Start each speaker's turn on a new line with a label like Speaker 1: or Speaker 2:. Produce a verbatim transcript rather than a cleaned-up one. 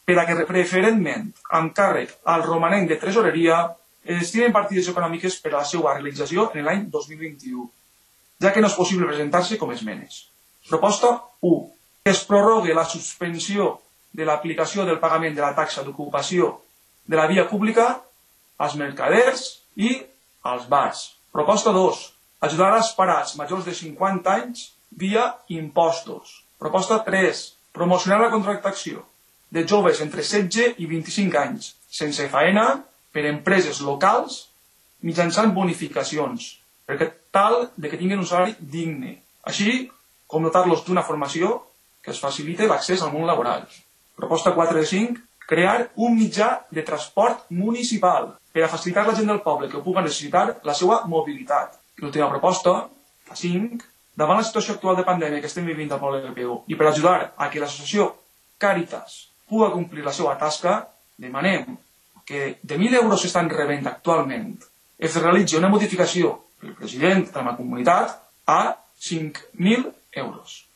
Speaker 1: per a que preferentment, amb càrrec al romanent de tresoreria, es destinen partides econòmiques per a la seva realització en l'any dos mil vint-i-u, ja que no és possible presentar-se com esmenes. Proposta u. Que es prorrogue la suspensió de l'aplicació del pagament de la taxa d'ocupació de la via pública als mercaders i als bars. Proposta dos. Ajudar als parats majors de cinquanta anys via impostos. Proposta tres. Promocionar la contractació de joves entre setze i vint-i-cinc anys sense faena per empreses locals mitjançant bonificacions, perquè tal de que tinguin un salari digne, així com dotar-los d'una formació que es facilite l'accés al món laboral. Proposta quatre de cinc. Crear un mitjà de transport municipal per a facilitar a la gent del poble que pugui necessitar la seva mobilitat. I l'última proposta, la cinc. Davant la situació actual de pandèmia que estem vivint al poble de Pego i per ajudar a que l'associació Càritas pugui complir la seva tasca, demanem que de mil euros que estan rebent actualment es realitzi una modificació pel president de la comunitat a cinc mil euros.